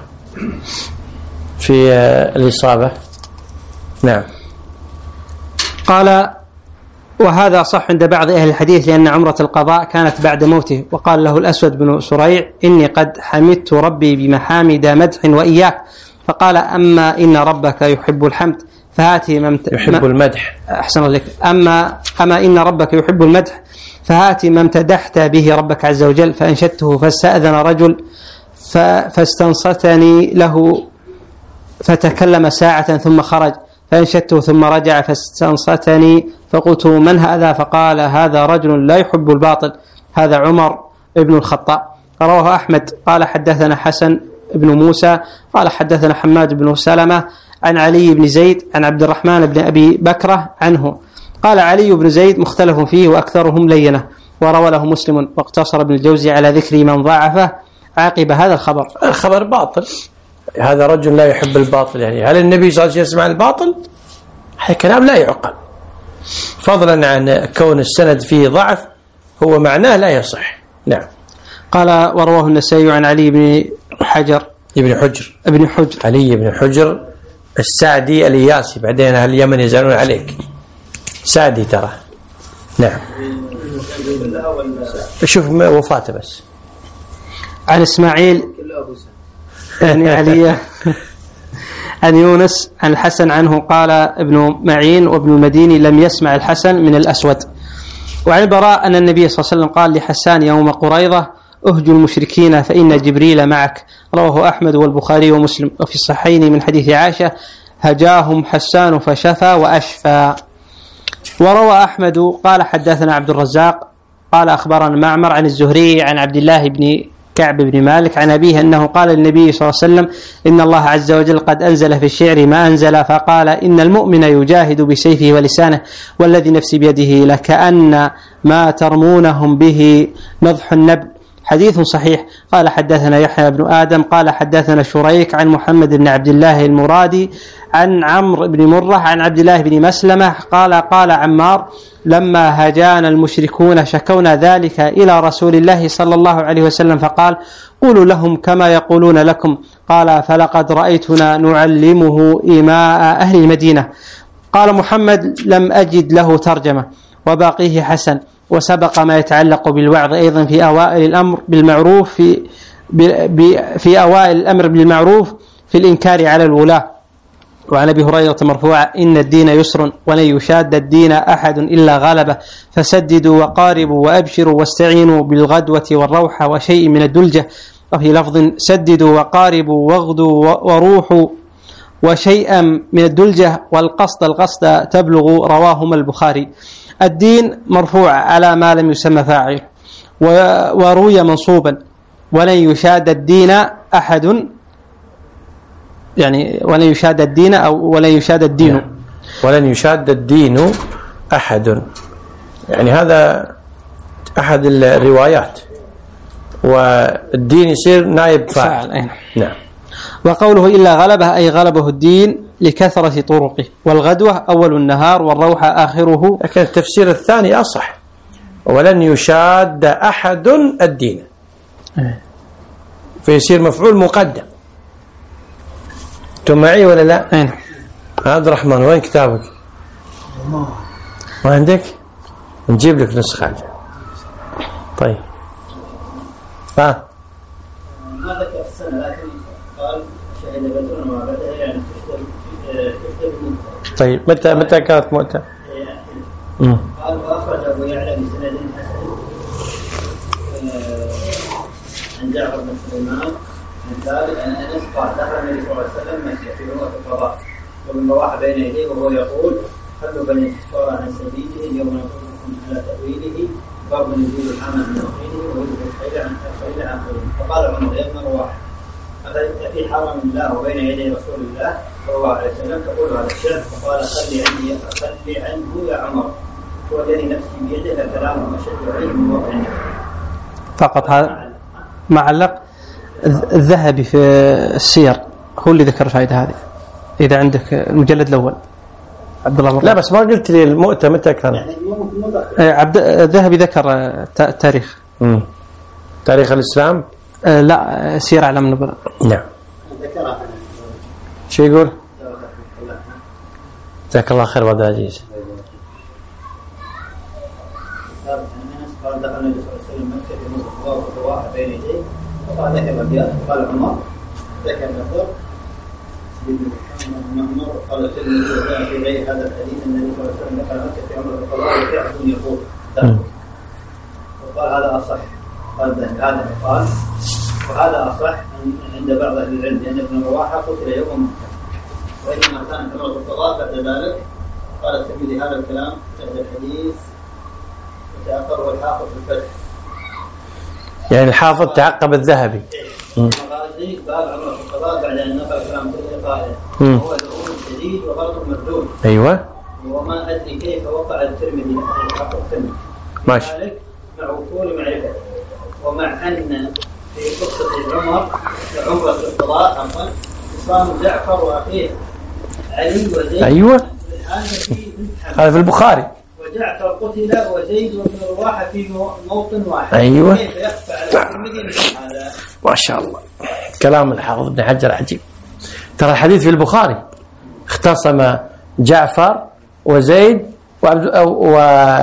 في الإصابة. نعم.
قال وهذا صح عند بعض أهل الحديث لأن عمرة القضاء كانت بعد موته. وقال له الأسود بن سريع إني قد حمدت ربي بمحامد مدح وإياك، فقال أما إن ربك يحب الحمد فهاتي ممت...
يحب المدح.
أحسن لك. أما أما إن ربك يحب المدح فهاتي ما امتدحت به ربك عز وجل. فأنشدته فاستأذن رجل ف... فاستنصتني له فتكلم ساعة ثم خرج، فأنشدته ثم رجع فاستنصتني فقلت من هذا؟ فقال هذا رجل لا يحب الباطل، هذا عمر ابن الخطاب. رواه أحمد قال حدثنا حسن بن موسى قال حدثنا حماد بن سلمة عن علي بن زيد عن عبد الرحمن بن أبي بكرة عنه قال علي بن زيد مختلف فيه وأكثرهم لينة. وروى له مسلم واقتصر ابن الجوزي على ذكر من ضعفه عاقب هذا الخبر.
الخبر باطل، هذا رجل لا يحب الباطل. يعني هل النبي صلى الله عليه وسلم يسمع الباطل؟ هذا كلام لا يعقل، فضلا عن كون السند فيه ضعف هو معناه لا يصح. نعم.
قال ورواه النسائي عن علي بن حجر
ابن حجر
ابن حجر
علي بن حجر السعدي الياسي، بعدين أهل اليمن يزعلون عليك سعدي ترى. نعم. شوف وفاته بس.
عن إسماعيل يعني علي عن يونس عن الحسن عنه قال ابن معين وابن المديني لم يسمع الحسن من الأسود. وعن البراء أن النبي صلى الله عليه وسلم قال لحسان يوم قريظة أهجوا المشركين فإن جبريل معك. رواه أحمد والبخاري ومسلم. وفي الصحيحين من حديث عائشة هجاهم حسان فشفى وأشفى. وروى أحمد قال حدثنا عبد الرزاق قال أخبرنا معمر عن الزهري عن عبد الله بن كعب بن مالك عن أبيه أنه قال للنبي صلى الله عليه وسلم إن الله عز وجل قد أنزل في الشعر ما أنزل، فقال إن المؤمن يجاهد بسيفه ولسانه والذي نفسي بيده لكأن ما ترمونهم به نضح النبل. حديث صحيح. قال حدثنا يحيى بن آدم قال حدثنا شريك عن محمد بن عبد الله المرادي عن عمرو بن مرة عن عبد الله بن مسلمة قال قال عمار لما هجانا المشركون شكونا ذلك إلى رسول الله صلى الله عليه وسلم فقال قولوا لهم كما يقولون لكم. قال فلقد رأيتنا نعلمه إيماء أهل المدينة. قال محمد لم أجد له ترجمة وباقيه حسن. وسبق ما يتعلق بالوعظ أيضا في أوائل الأمر بالمعروف في في أوائل الأمر بالمعروف في الإنكار على الولاة. وعن أبي هريرة مرفوعا إن الدين يسر ولن يشاد الدين أحد إلا غلبه فسددوا وقاربوا وأبشروا واستعينوا بالغدوة والروحة وشيء من الدلجة. وفي لفظ سددوا وقاربوا واغدوا وروحوا وشيئا من الدلجة والقصد القصد تبلغ. رواهما البخاري. الدين مرفوع على ما لم يسمى فاعل وروي منصوبا ولن يشاد الدين أحد يعني ولن يشاد الدين أو ولن يشاد الدين
يعني ولن يشاد الدين أحد يعني هذا أحد الروايات والدين يصير نائب فاعل. نعم.
وقوله إلا غلبه أي غلبه الدين لكثرة طرقه والغدوة أول النهار والروحة آخره.
لكن التفسير الثاني أصح ولن يشاد أحد الدين فيصير مفعول مقدم. أنتم معي ولا لا؟
أين
عبد الرحمن وين كتابك؟ ما عندك؟ نجيب لك نسخة. طيب ها
ما ذكر السنة لكن قال شهد بدر وعبده يعني
طيب متى متى كانت مؤتة؟
قال وأخرج أبو يعلى بسند حسن عن جعفر بن سليمان عن ثابت أن أنس قال دخل النبي صلى الله عليه وسلم مكة في عمرة القضاء ومن رواح بين يديه وهو يقول خلوا بني الكفار عن سبيله اليوم نقولكم على تأويله باب نزول الحمل من طينه ويذهب الخيل عن الخيل عن خيل. فقال عمر يا ابن رواح في حرم الله وبين يدي رسول الله صلى الله عليه وسلم تقول هذا الشعر. فقال خلي عني خلي عنه يا عمر والذي نفسي بيده لكلام أشد علم من وقع
فقط. هذا معلق الذهبي في السير هو اللي ذكر الفائدة هذه. إذا عندك المجلد الأول عبد الله مرة.
لا بس ما قلت لي المؤتة متى كان؟
عبد الذهبي ذكر التاريخ.
امم تاريخ الإسلام؟
أه لا سير أعلام النبلاء.
نعم. شو يقول؟ جزاك الله خير بعد عزيز.
قال دخل النبي صلى الله عليه وسلم مكة في مصر وضواها بين يديه فقال ذكر أبيات قال عمر ذكر نصر عمر قال الترمذي وجاء في غير هذا الحديث النبي صلى الله عليه وسلم دخل مكة في عمرة القضاء وفعل يقول وقال هذا أصح. قال هذا قال وهذا أصح عند بعض أهل العلم لأن ابن رواحة قتل يوم مكة وإنما كانت عمرة القضاء بعد ذلك. قال الترمذي هذا الكلام عند الحديث تأثره الحافظ في الفتح
يعني الحافظ تعقب الذهبي.
المغازي باب عمرة القضاء بعد أن نقل كلام كل قائل وهو دعوم شديد وغلط مردود.
أيوة.
وما أدري كيف وقع الترمذي الحق الترمذي
ماشي
ذلك مع وصول معرفته ومع أن في قصة عمر عمرة القضاء عفوا إصرام جعفر وأخيه علي وزيد.
أيوة هذا في البخاري.
وجعفر قتل وزيد وابن رواحة في موطن واحد.
أيوة.
كيف يخفى على الترمذي هذا؟
ما شاء الله كلام الحافظ ابن حجر عجيب. ترى الحديث في البخاري اختصم جعفر وزيد وعبد و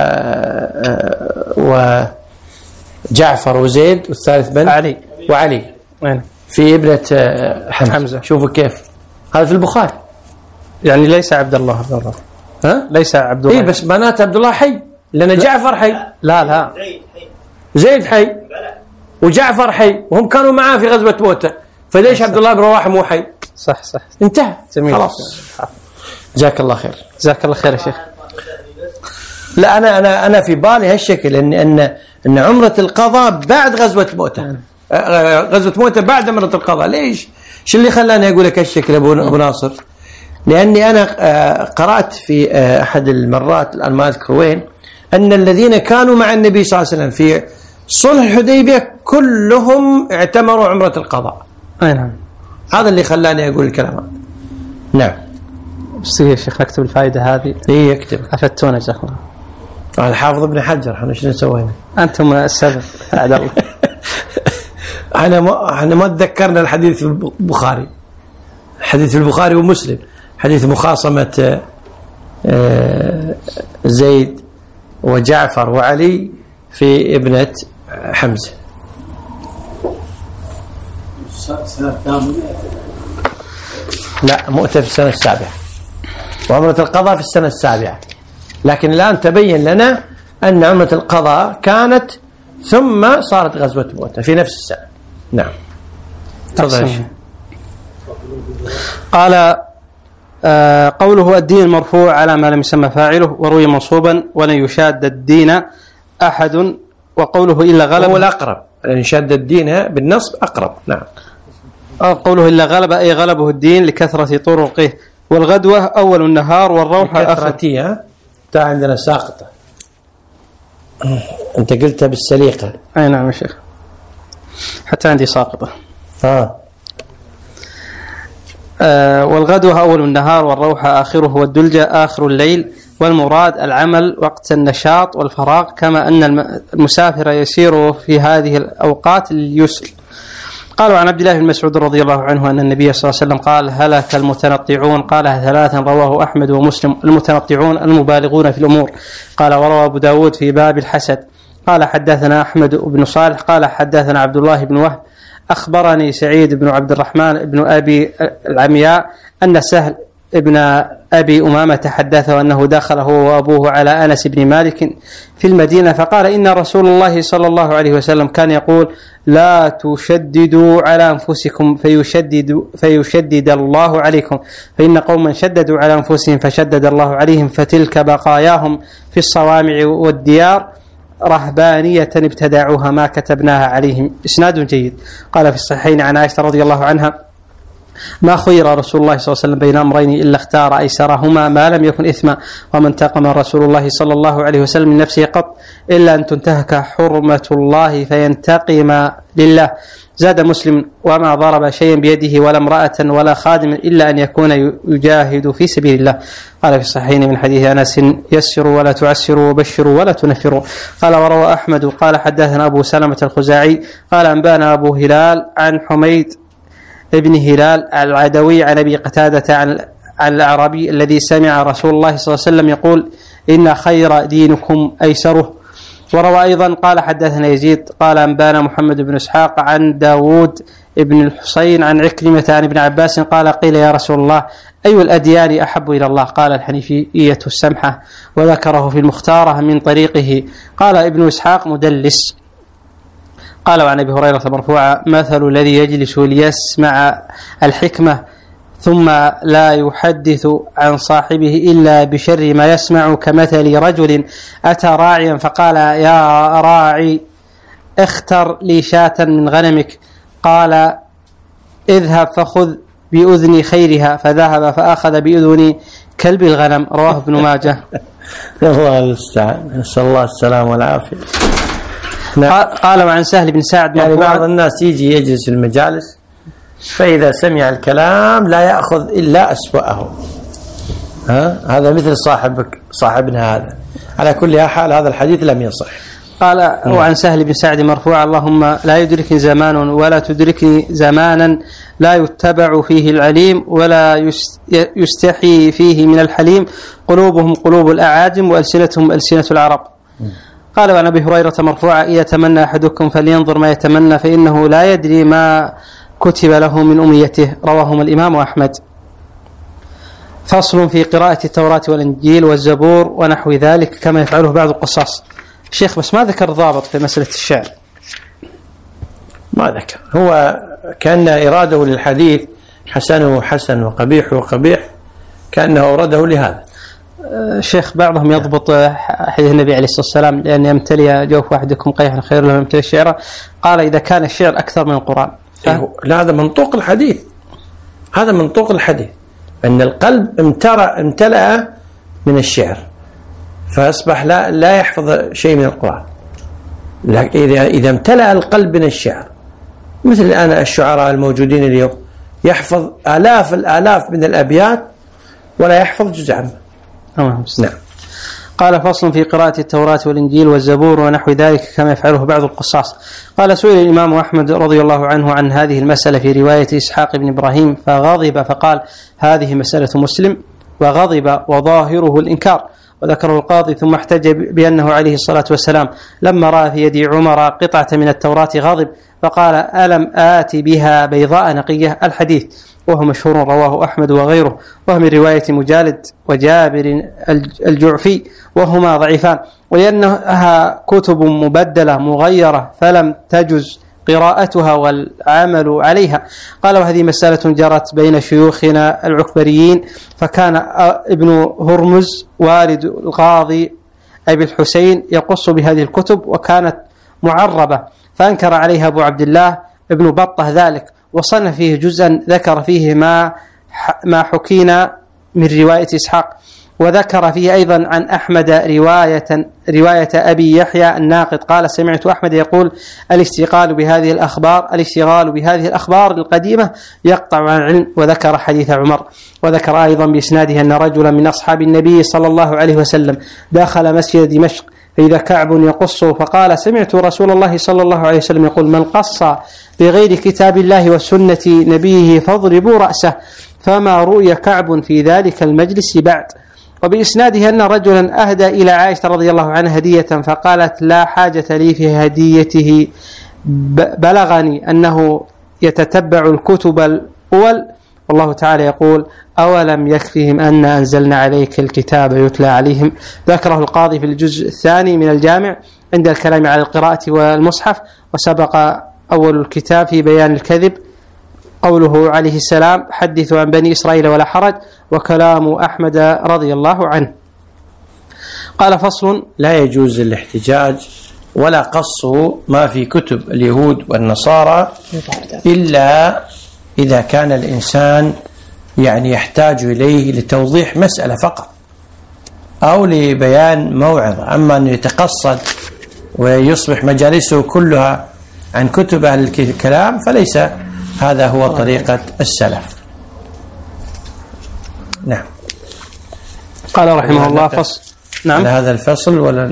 وجعفر وزيد والثالث بن
علي
وعلي
وين
في ابنة حمزة.
حمزة.
شوفوا كيف هذا في البخاري
يعني ليس عبد الله عبد الله
ها
ليس عبد الله.
إيه بس بنات عبد الله حي لأن جعفر حي.
لا لا
زيد حي
زيد حي وجعفر حي وهم كانوا معاه في غزوة مؤتة فليش عبد الله بن رواحة مو حي؟
صح صح
انتهى
جميل.
خلاص. جزاك الله خير.
جزاك الله خير يا شيخ.
لا أنا أنا أنا في بالي هالشكل إن إن إن عمرة القضاء بعد غزوة مؤتة غزوة مؤتة بعد عمرة القضاء. ليش؟ شو اللي خلاني أقول لك هالشكل أبو أبو ناصر؟ لأني أنا قرأت في أحد المرات الآن ما أذكر وين أن الذين كانوا مع النبي صلى الله عليه وسلم في صلح الحديبية كلهم اعتمروا عمرة القضاء.
أي نعم.
هذا اللي خلاني أقول الكلام هذا. نعم.
بس يا شيخ نكتب الفائدة هذه.
إيه يكتب.
أفدتونا جزاك الله.
الحافظ ابن حجر احنا شنو سوينا؟
أنتم السبب عاد الله.
احنا ما احنا ما تذكرنا الحديث في البخاري. حديث في البخاري ومسلم حديث مخاصمة زيد وجعفر وعلي في ابنة حمزة. لا، مؤتة في السنة السابعة، وعمرة القضاء في السنة السابعة، لكن الآن تبين لنا أن عمرة القضاء كانت ثم صارت غزوة مؤتة في نفس السنة. نعم. تفضل.
قال آه قوله الدين مرفوع على ما لم يسمى فاعله، وروي منصوبا ولن يشاد الدين أحد، وقوله إلا غلب
هو الأقرب، لن يشاد الدين بالنصب أقرب. نعم.
قوله إلا غلب أي غلبه الدين لكثرة طرقه، والغدوة أول النهار والروح آخر.
كثرتها تا عندنا ساقطة، أنت قلتها بالسليقة.
أي نعم يا شيخ، حتى عندي ساقطة.
آه.
آه والغدوة أول النهار والروح آخره، والدلجة آخر الليل، والمراد العمل وقت النشاط والفراغ، كما أن المسافر يسير في هذه الأوقات لليسر. قالوا عن عبد الله بن مسعود رضي الله عنه أن النبي صلى الله عليه وسلم قال: هلك المتنطعون. قالها ثلاثا، رواه أحمد ومسلم. المتنطعون المبالغون في الأمور. قال وروى أبو داود في باب الحسد. قال حدثنا أحمد بن صالح قال حدثنا عبد الله بن وهب أخبرني سعيد بن عبد الرحمن بن أبي العمياء أن سهل ابن أبي أمامة حدثه أنه دخل هو وأبوه على أنس بن مالك في المدينة، فقال: إن رسول الله صلى الله عليه وسلم كان يقول: لا تشددوا على أنفسكم فيشدد, فيشدد الله عليكم، فإن قوما شددوا على أنفسهم فشدد الله عليهم، فتلك بقاياهم في الصوامع والديار رهبانية ابتدعوها ما كتبناها عليهم. إسناد جيد. قال في الصحيحين عن عائشة رضي الله عنها: ما خير رسول الله صلى الله عليه وسلم بين أمرين إلا اختار أيسرهما ما لم يكن إثما، وما انتقم رسول الله صلى الله عليه وسلم من نفسه قط إلا أن تنتهك حرمة الله فينتقم لله. زاد مسلم: وما ضرب شيئا بيده ولا امرأة ولا خادم إلا أن يكون يجاهد في سبيل الله. قال في الصحيحين من حديث أنس: يسروا ولا تعسروا وبشروا ولا تنفروا. قال وروى أحمد قال حدثنا أبو سلمة الخزاعي قال أنبانا أبو هلال عن حميد ابن هلال العدوي عن أبي قتادة عن عن الأعرابي الذي سمع رسول الله صلى الله عليه وسلم يقول: إن خير دينكم أيسره. وروى أيضا قال حدثنا يزيد قال أنبانا محمد بن إسحاق عن داود ابن الحسين عن عكرمة عن ابن عباس قال: قيل يا رسول الله أي الأديان أحب إلى الله؟ قال: الحنيفية السمحة. وذكره في المختارة من طريقه. قال ابن إسحاق مدلس. قال عن أبي هريرة مرفوعا: مثل الذي يجلس ليسمع الحكمة ثم لا يحدث عن صاحبه إلا بشر ما يسمع كمثل رجل أتى راعيا فقال: يا راعي اختر لي شاة من غنمك. قال: اذهب فخذ بأذن خيرها. فذهب فأخذ بأذن كلب الغنم. رواه ابن ماجه.
الله المستعان، نسأل الله السلامة والعافية.
قال وعن سهل بن سعد
يعني بعض الناس يجي يجلس في المجالس فإذا سمع الكلام لا يأخذ إلا أسوأه. ها؟ هذا مثل صاحبك صاحبنا هذا. على كل حال هذا الحديث لم يصح.
قال وعن سهل بن سعد مرفوع: اللهم لا يدركني زمان ولا تدركني زمانا لا يتبع فيه العليم ولا يستحي فيه من الحليم، قلوبهم قلوب الأعاجم وألسنتهم ألسنة العرب. قال عن أبي هريرة مرفوعا: إذا تمنى أحدكم فلينظر ما يتمنى فإنه لا يدري ما كتب له من أمنيته. رواهما الإمام أحمد. فصل في قراءة التوراة والإنجيل والزبور ونحو ذلك كما يفعله بعض القصاص. شيخ بس ما ذكر ضابط في مسألة الشعر.
ما ذكر، هو كان إراده للحديث حسنه حسن وقبيحه قبيح، كأنه أورده لهذا.
شيخ بعضهم يضبط حديث النبي عليه الصلاة والسلام: لأن يمتلي جوف أحدكم قيحا خير له يمتلي الشعر. قال إذا كان الشعر أكثر من القرآن.
لا، هذا منطوق الحديث، هذا منطوق الحديث أن القلب امتلأ امتلأ من الشعر فأصبح لا لا يحفظ شيء من القرآن. إذا إذا امتلأ القلب من الشعر مثل الآن الشعراء الموجودين اليوم يحفظ آلاف الآلاف من الأبيات ولا يحفظ جزءا.
نعم.
قال
فصل في قراءة التوراة والإنجيل والزبور ونحو ذلك كما يفعله بعض القصاص. قال سئل الإمام أحمد رضي الله عنه عن هذه المسألة في رواية إسحاق بن إبراهيم فغضب فقال: هذه مسألة مسلم وغضب وظاهره الإنكار. وذكره القاضي ثم احتج بأنه عليه الصلاة والسلام لما رأى في يد عمر قطعة من التوراة غضب فقال ألم آت بها بيضاء نقية الحديث، وهو مشهور رواه أحمد وغيره، وهو من رواية مجالد وجابر الجعفي وهما ضعيفان، ولأنها كتب مبدلة مغيرة فلم تجز قراءتها والعمل عليها. قال وهذه مسألة جرت بين شيوخنا العكبريين، فكان ابن هرمز والد القاضي أبي الحسين يقص بهذه الكتب وكانت معربة، فأنكر عليها أبو عبد الله ابن بطة ذلك، وصنف فيه جزءا ذكر فيه ما ما حكينا من رواية إسحاق، وذكر فيه أيضا عن أحمد رواية رواية أبي يحيى الناقد قال سمعت أحمد يقول الاشتغال بهذه الأخبار الاشتغال بهذه الأخبار القديمة يقطع عن العلم. وذكر حديث عمر، وذكر أيضا بإسناده أن رجلا من أصحاب النبي صلى الله عليه وسلم دخل مسجد دمشق فإذا كعب يقص فقال سمعت رسول الله صلى الله عليه وسلم يقول من قص بغير كتاب الله وسنة نبيه فاضربوا رأسه، فما رؤي كعب في ذلك المجلس بعد. وبإسناده أن رجلا أهدى إلى عائشة رضي الله عنها هدية فقالت لا حاجة لي في هديته، بلغني أنه يتتبع الكتب الأول، والله تعالى يقول أولم يكفهم أن أنزلنا عليك الكتاب يتلى عليهم. ذكره القاضي في الجزء الثاني من الجامع عند الكلام على القراءة والمصحف. وسبق أول الكتاب في بيان الكذب قوله عليه السلام حدثوا عن بني إسرائيل ولا حرج، وكلام أحمد رضي الله عنه. قال فصل
لا يجوز الاحتجاج ولا قص ما في كتب اليهود والنصارى إلا إذا كان الإنسان يعني يحتاج إليه لتوضيح مسألة فقط أو لبيان موعظة. أما أن يتقصد ويصبح مجالسه كلها عن كتب أهل الكلام فليس هذا هو طريقة السلف. نعم.
قال رحمه الله فصل. نعم.
هذا الفصل ولا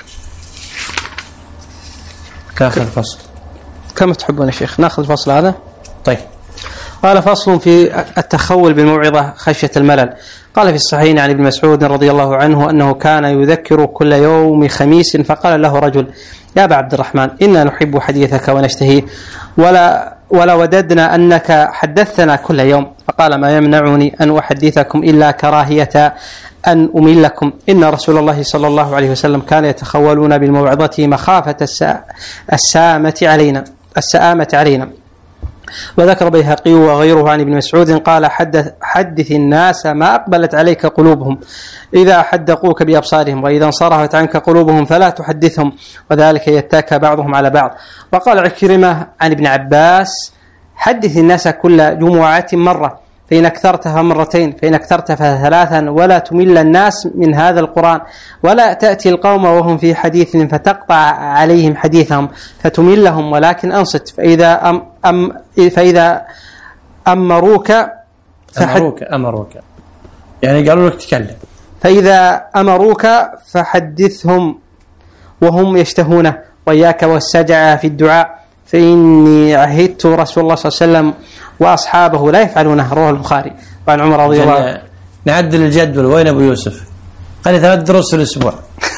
كاخذ فصل
كما تحبون يا شيخ ناخذ الفصل هذا؟
طيب.
قال فصل في التخول بالموعظة خشية الملل. قال في الصحيحين عن ابن مسعود رضي الله عنه أنه كان يذكر كل يوم خميس فقال له رجل يا أبا عبد الرحمن إنا نحب حديثك ونشتهيه ولا ولا وددنا أنك حدثنا كل يوم. فقال ما يمنعني أن أحدثكم إلا كراهية أن أملكم. إن رسول الله صلى الله عليه وسلم كان يتخولون بالموعظة مخافة السامة علينا السآمة علينا. وذكر بيهقي وغيره عن ابن مسعود قال حدث, حدث الناس ما أقبلت عليك قلوبهم إذا حدقوك بأبصارهم، وإذا انصرفت عنك قلوبهم فلا تحدثهم، وذلك يتاكى بعضهم على بعض. وقال عكرمة عن ابن عباس حدث الناس كل جمعة مرة، فإن أكثرتها مرتين، فإن أكثرتها ثلاثا، ولا تمل الناس من هذا القرآن، ولا تأتي القوم وهم في حديث فتقطع عليهم حديثهم فتملهم، ولكن أنصت. فإذا أم أم فإذا أمروك
أمروك أمروك يعني قالوا لك تكلم،
فإذا أمروك فحدثهم وهم يشتهونه، وإياك والسجع في الدعاء، فإني عهدت رسول الله صلى الله عليه وسلم وأصحابه لا يفعلونه. رواه البخاري. وعن عمر رضي الله عنه.
نعدل الجدول. وين أبو يوسف؟ قال ثلاث دروس في الأسبوع.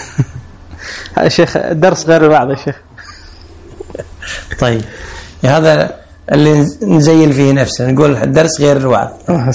هذا شيخ الدرس غير بعض يا شيخ.
طيب هذا اللي نزيل فيه نفسنا نقول الدرس غير الوعظ.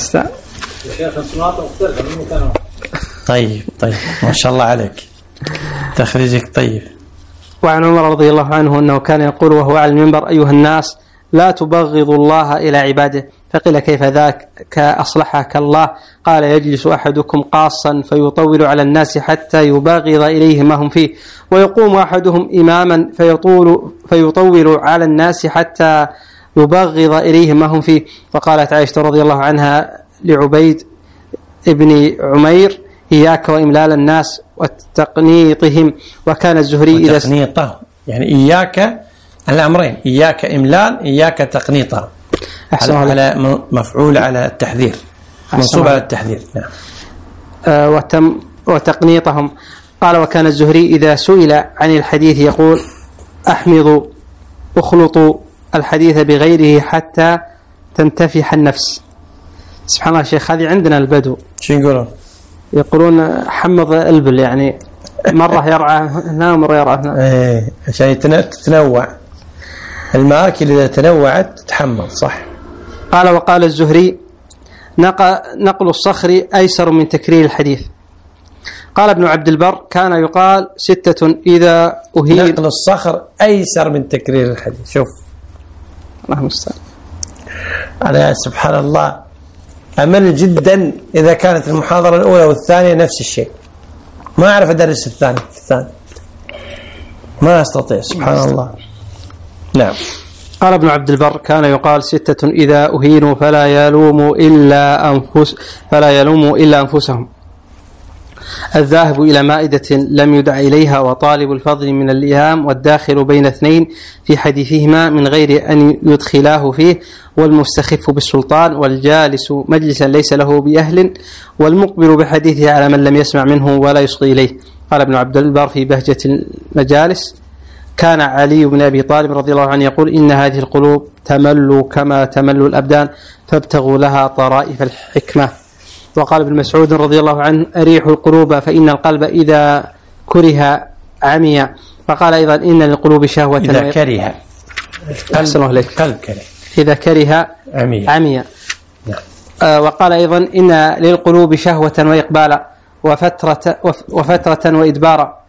شيخ الصلاة مختلفة من مكانه.
طيب طيب ما شاء الله عليك تخريجك طيب.
وعن عمر رضي الله عنه أنه كان يقول وهو على المنبر أيها الناس لا تبغضوا الله إلى عباده. فقيل كيف ذاك أصلحك الله؟ قال يجلس أحدكم قاصا فيطول على الناس حتى يباغض إليه ما هم فيه، ويقوم أحدهم إماما فيطول, فيطول على الناس حتى يبغض إليه ما هم فيه. وقالت عائشة رضي الله عنها لعبيد ابن عمير إياك وإملال الناس وتقنيطهم. وكان الزهري إذا
وتقنيطهم يعني إياك الأمرين، إياك إملال إياك تقنيطهم، على مفعول على التحذير، منصوب على التحذير. نعم.
آه وتم وتقنيطهم. قال وكان الزهري إذا سئل عن الحديث يقول أحمض أخلط الحديث بغيره حتى تنتفح النفس. سبحان الله شيخ، هذه عندنا البدو
شو يقولون؟
يقولون حمض البل، يعني مرة يرعى هنا ومرة يرعى هنا.
ايه عشان تتنوع المآكل، إذا تنوعت تتحمض صح.
قال وقال الزهري نقل الصخر أيسر من تكرير الحديث. قال ابن عبد البر كان يقال ستة إذا أهيل.
نقل الصخر أيسر من تكرير الحديث. شوف
الله المستعان.
أنا سبحان الله أمل جدا إذا كانت المحاضرة الأولى والثانية نفس الشيء، ما أعرف أدرس الثاني الثاني ما أستطيع سبحان الله. نعم.
قال ابن عبد البر كان يقال ستة إذا أهينوا فلا يلوموا إلا أنفس فلا يلوموا إلا أنفسهم: الذاهب إلى مائدة لم يدع إليها، وطالب الفضل من الإيهام، والداخل بين اثنين في حديثهما من غير أن يدخلاه فيه، والمستخف بالسلطان، والجالس مجلسا ليس له بأهل، والمقبل بحديثه على من لم يسمع منه ولا يصغي إليه. قال ابن عبد البر في بهجة المجالس: كان علي بن أبي طالب رضي الله عنه يقول: إن هذه القلوب تمل كما تمل الأبدان، فابتغوا لها طرائف الحكمة. وقال ابن مسعود رضي الله عنه: أريحوا القلوب فإن القلب إذا كره عمي. فقال أيضا: إن للقلوب شهوة
إذا كره
أحسن الله عليك
قلب كره
إذا كره
عمي,
عمي.
نعم.
آه وقال أيضا: إن للقلوب شهوة وإقبالا وفترة, وفترة وإدبارا،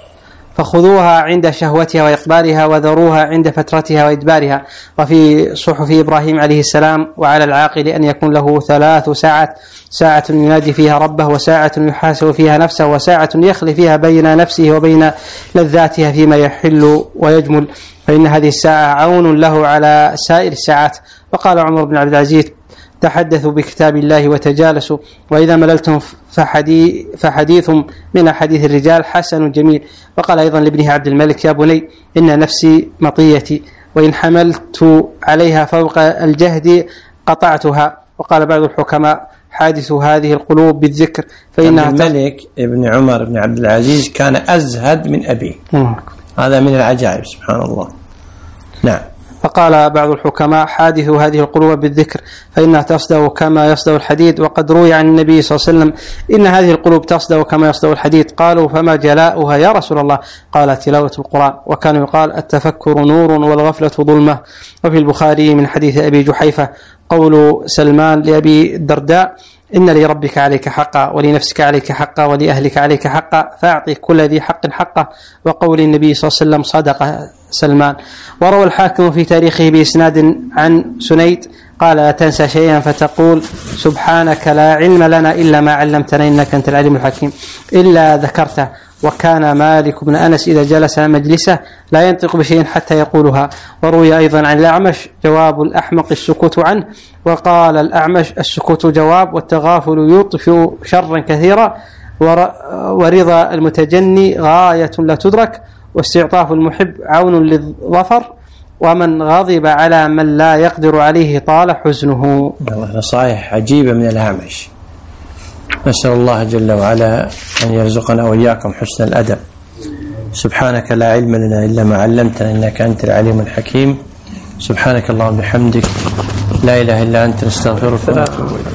فخذوها عند شهوتها وإقبالها، وذروها عند فترتها وإدبارها. وفي صحف إبراهيم عليه السلام: وعلى العاقل أن يكون له ثلاث ساعات: ساعة ينادي فيها ربه، وساعة يحاسب فيها نفسه، وساعة يخلي فيها بين نفسه وبين لذاتها فيما يحل ويجمل، فإن هذه الساعة عون له على سائر الساعات. وقال عمر بن عبد العزيز: تحدثوا بكتاب الله وتجالسوا، وإذا مللتم فحديث, فحديث من حديث الرجال حسن جميل. وقال أيضا لابنه عبد الملك: يا بني إن نفسي مطيتي، وإن حملت عليها فوق الجهد قطعتها. وقال بعض الحكماء: حادث هذه القلوب بالذكر فإنها.
الملك ابن عمر بن عبد العزيز كان أزهد من أبيه، هذا من العجائب سبحان الله. نعم.
فقال بعض الحكماء: حادث هذه القلوب بالذكر فإنها تصدأ كما يصدأ الحديد. وقد روي عن النبي صلى الله عليه وسلم: إن هذه القلوب تصدأ كما يصدأ الحديد. قالوا: فما جلاؤها يا رسول الله؟ قال: تلاوة القرآن. وكان يقال: التفكر نور والغفلة ظلمة. وفي البخاري من حديث أبي جحيفة قول سلمان لأبي الدرداء: إن لربك عليك حقا، ولنفسك عليك حقا، ولأهلك عليك حقا، فأعطي كل ذي حق حقه. وقول النبي صلى الله عليه وسلم: صدق سلمان. وروى الحاكم في تاريخه بإسناد عن سنيد قال: لا تنسى شيئا فتقول: سبحانك لا علم لنا إلا ما علمتنا إنك أنت العليم الحكيم، إلا ذكرته. وكان مالك بن أنس إذا جلس مجلسه لا ينطق بشيء حتى يقولها. وروي أيضا عن الأعمش: جواب الأحمق السكوت عنه. وقال الأعمش: السكوت جواب، والتغافل يطفئ شرا كثيرا، ورضا المتجني غاية لا تدرك، واستعطاف المحب عون للظفر، ومن غضب على من لا يقدر عليه طال حزنه.
نصائح عجيبة من الأعمش. نسأل الله جل وعلا أن يرزقنا وإياكم حسن الأدب. سبحانك لا علم لنا إلا ما علمتنا إنك أنت العليم الحكيم. سبحانك اللهم وبحمدك لا إله إلا أنت نستغفرك ونتوب إليك.